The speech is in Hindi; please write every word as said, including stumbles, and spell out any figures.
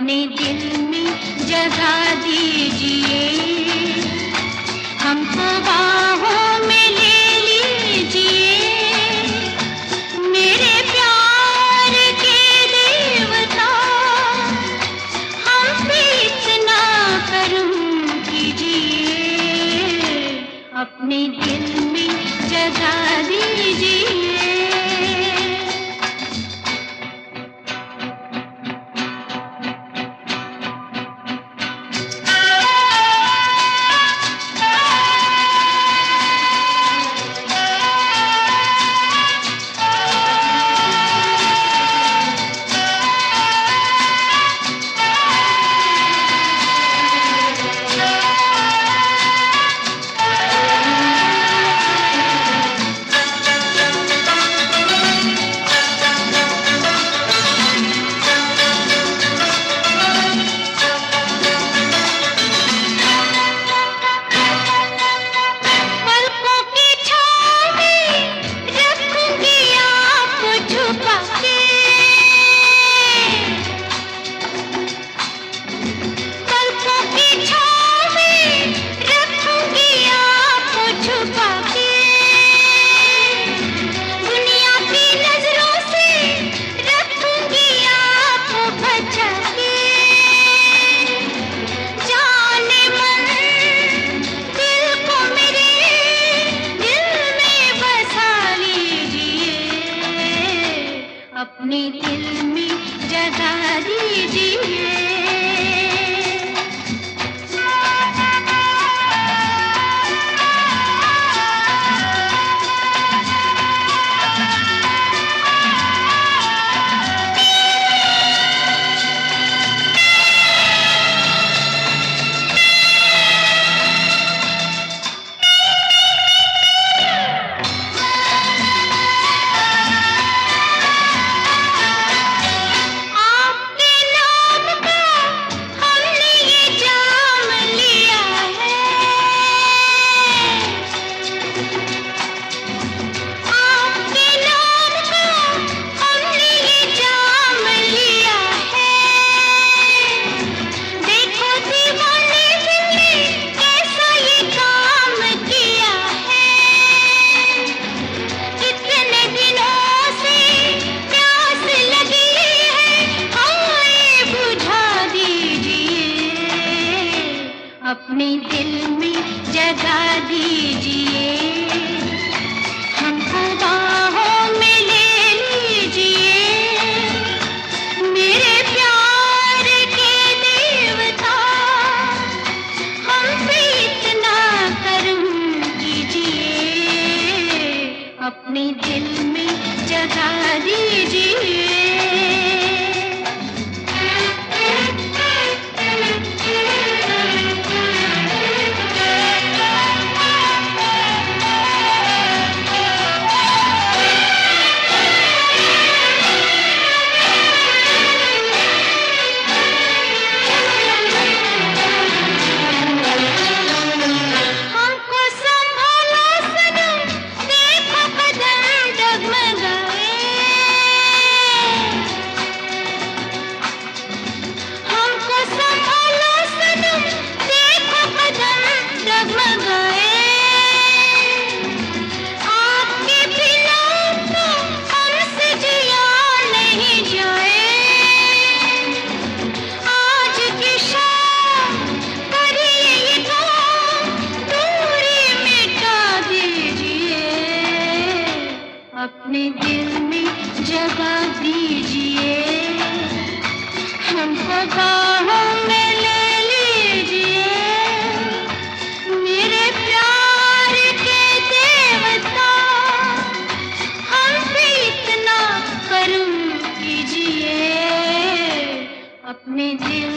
अपने दिल में जगा दीजिए, हमको बाहों में ले लीजिए, मेरे प्यार के देवता, हम पे इतना करम कीजिए, अपने दिल में जगा दीजिए। अपने दिल में जगा दीजिए। अपने दिल में जगा दीजिए, हमको बाहों में ले लीजिए, मेरे प्यार के देवता, हम पे इतना करम कीजिए, अपने दिल में जगा दीजिए। अपने दिल में जगा दीजिए, हमको बाहों में ले लीजिए, मेरे प्यार के देवता, हम पे इतना करम कीजिए, अपने दिल